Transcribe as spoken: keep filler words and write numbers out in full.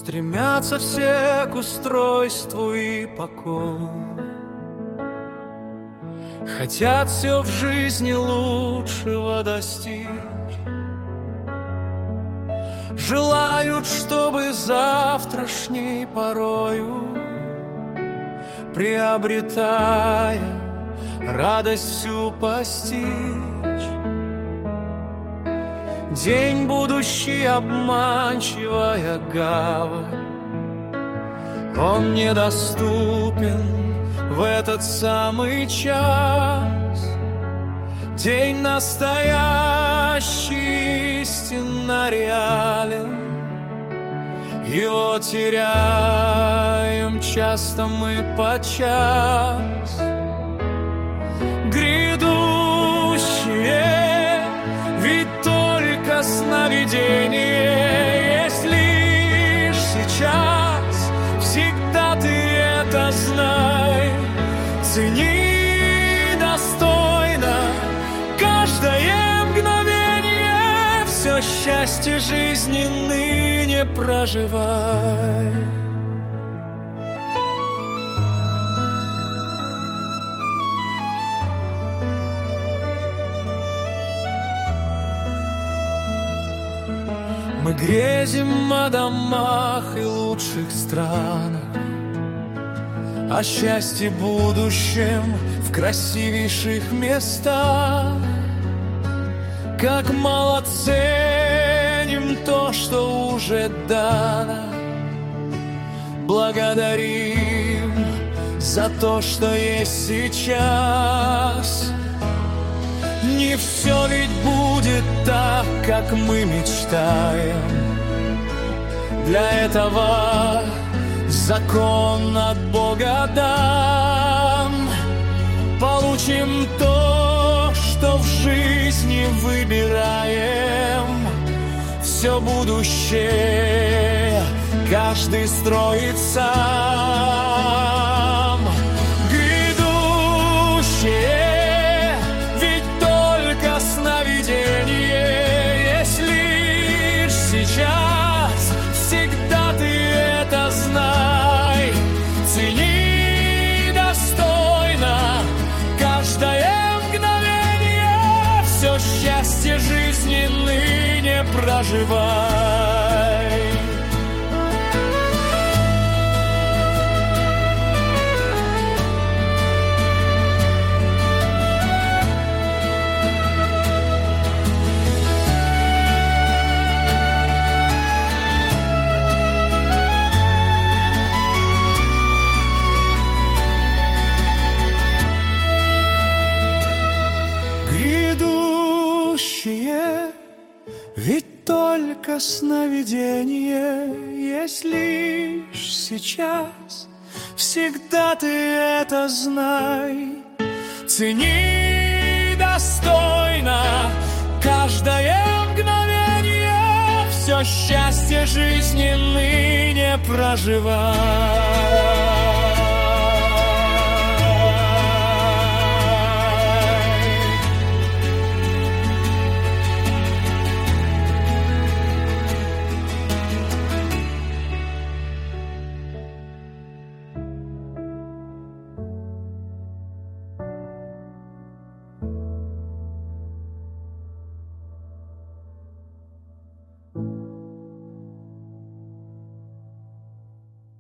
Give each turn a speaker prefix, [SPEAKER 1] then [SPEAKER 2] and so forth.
[SPEAKER 1] стремятся все к устройству и покою, хотят все в жизни лучшего достичь, желают, чтобы завтрашней порою, приобретая радость всю постичь. День будущий обманчивая гавань, он недоступен в этот самый час. День настоящий истинно реален, его теряем часто мы подчас. Грядущее ведь только сновидение, есть лишь сейчас, всегда ты это знай. Цени достойно каждое мгновение, все счастье жизни ныне проживай. Мы грезим о домах и лучших странах, о счастье будущем в красивейших местах. Как мало ценим то, что уже дано, благодарим за то, что есть сейчас. Не все ведь будет так, как мы мечтаем. Для этого закон от Бога дан. Получим то, что в жизни выбираем. Все будущее каждый строит сам. Грядущее сновидение, есть лишь сейчас, всегда ты это знай. Цени достойно каждое мгновение, все счастье жизни ныне проживай. Ведь только сновидение, есть лишь сейчас, всегда ты это знай. Цени достойно каждое мгновение, все счастье жизни ныне проживай.